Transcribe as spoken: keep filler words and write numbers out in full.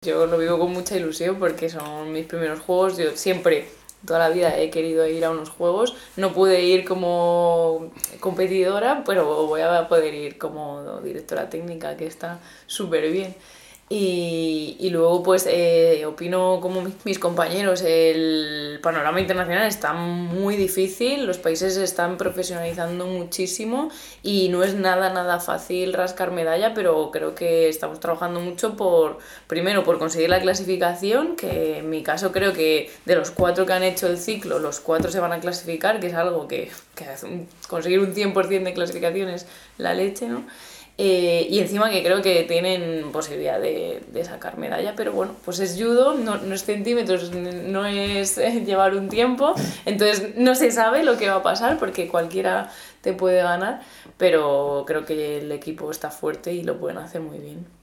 Yo lo vivo con mucha ilusión porque son mis primeros juegos. Yo siempre, toda la vida he querido ir a unos juegos. No pude ir como competidora, pero voy a poder ir como directora técnica, que está súper bien. Y, y luego pues eh, opino como mis, mis compañeros, el panorama internacional está muy difícil, los países se están profesionalizando muchísimo y no es nada nada fácil rascar medalla, pero creo que estamos trabajando mucho por, primero por conseguir la clasificación, que en mi caso creo que de los cuatro que han hecho el ciclo, los cuatro se van a clasificar, que es algo que, que conseguir un cien por ciento de clasificación es la leche, ¿no? Eh, y encima que creo que tienen posibilidad de, de sacar medalla, pero bueno, pues es judo, no, no es centímetros, no es llevar un tiempo, entonces no se sabe lo que va a pasar porque cualquiera te puede ganar, pero creo que el equipo está fuerte y lo pueden hacer muy bien.